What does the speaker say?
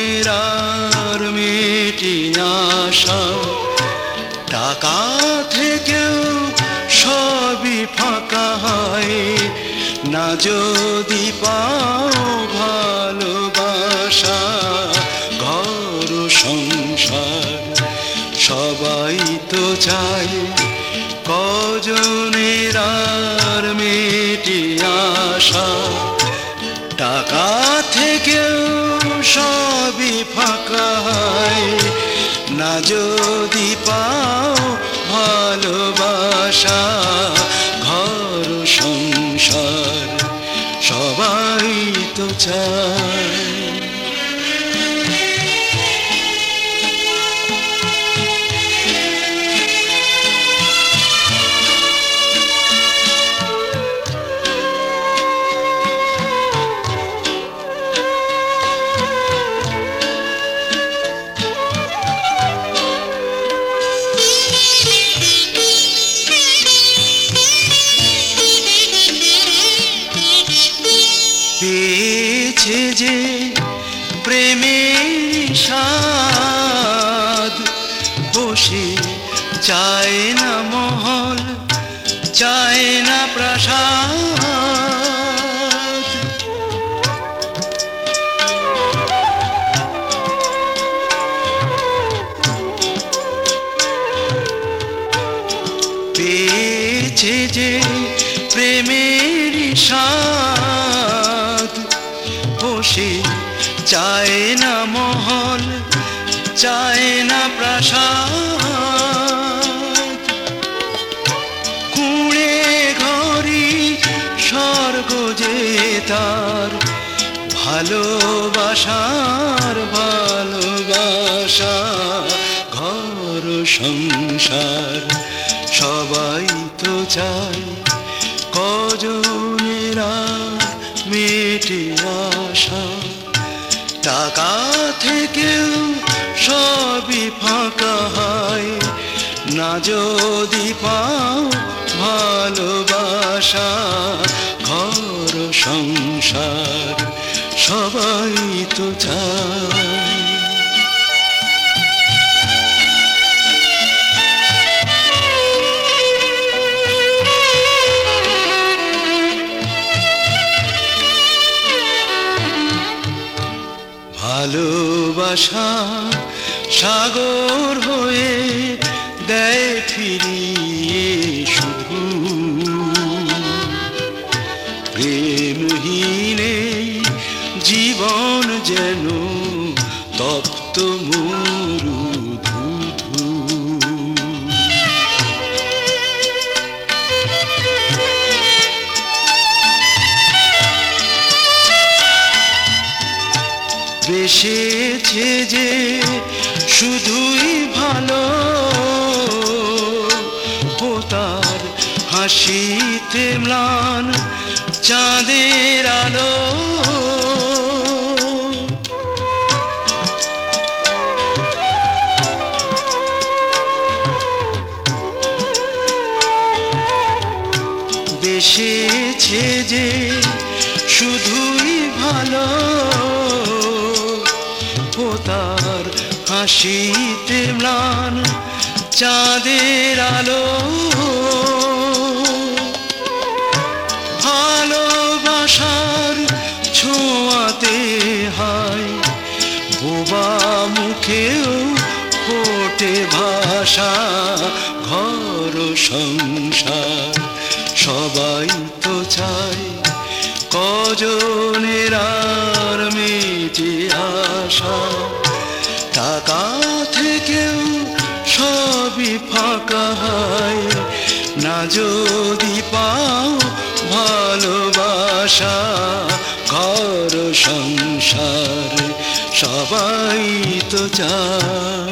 কজনের আর মেটে আশা, টাকা থেকেও সবই ফাঁকা হয় না যদি পাও ভালোবাসা। ঘর সংসার সবাই তো চায়, কজনের আর মেটে আশা, টাকা থেকেও সবই ফাঁকা হয় না যদি পাও ভালোবাসা। ঘর সংসার সবাই তো চায়। পেয়েছে যে প্রেমের স্বাদ, বসে চায় না মহল, চায় না প্রাসাদ। পেয়েছে যে প্রেমের স্বাদ, বসে চায় না মহল, চায় না প্রাসাদ। কুঁড়ে ঘরি স্বর্গ যে তার, ভালোবাসার ভালোবাসা। ঘর সংসার সবাই তো চায়, কজনের মেটে আশা, টাকা থেকেও সবই ফাঁকা হয় না যদি পাও ভালোবাসা। ঘর সংসার সবাই তো চায়। ভালোবাসা সাগর হয়ে দেয় ফিরিয়ে শুধু, প্রেমহীনে জীবন যেন তপ্ত মরুধু। বেসেছে যে শুধুই ভালো, ও তার হাসিতে ম্লান চাঁদের আলো। বেসেছে যে শুধুই ভালো, ও তার হাসিতে ম্লান চাঁদের আলো। ভালোবাসার ছোঁয়াতে হয় বোবা মুখেও ফোটে ভাষা। ঘর সংসার সবাই তো চায়, কজনের আর মেটে আশা, টাকা থেকেও সবই ফাঁকা হয় না যদি পাও ভালোবাসা। ঘর সংসার সবাই তো চায়।